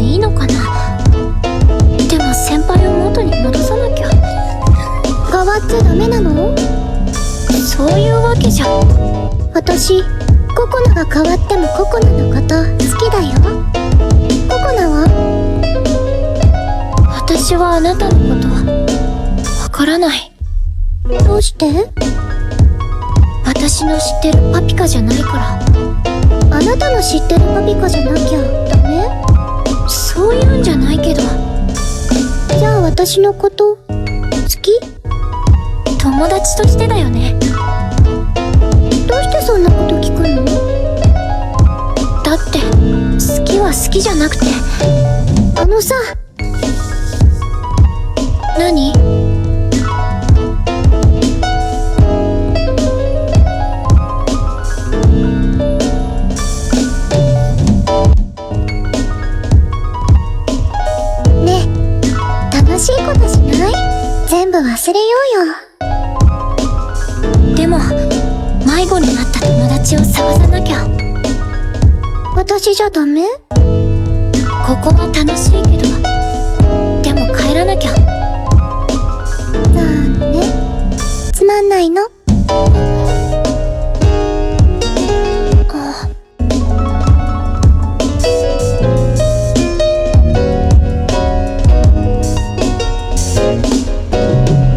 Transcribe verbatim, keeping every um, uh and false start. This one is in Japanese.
いいのかな。でも先輩を元に戻さなきゃ。 変わっちゃダメなの？ そういうわけじゃ。 私ココナが変わってもココナのこと好きだよ。ココナは？ 私はあなたのことわからない。 どうして？ 私の知ってるパピカじゃないから。 あなたの知ってるパピカじゃなきゃダメ？ そういうんじゃないけど。 じゃあ私のこと好き？ 友達としてだよね。 どうしてそんなこと聞くの？ だって好きは好きじゃなくて。 あのさ。 何？ ねえ、楽しいことしない？全部忘れようよ。 でも迷子になった友達を探さなきゃ。 私じゃダメ？ ここは楽しいけど、でも帰らなきゃ。 なんで？つまんないの？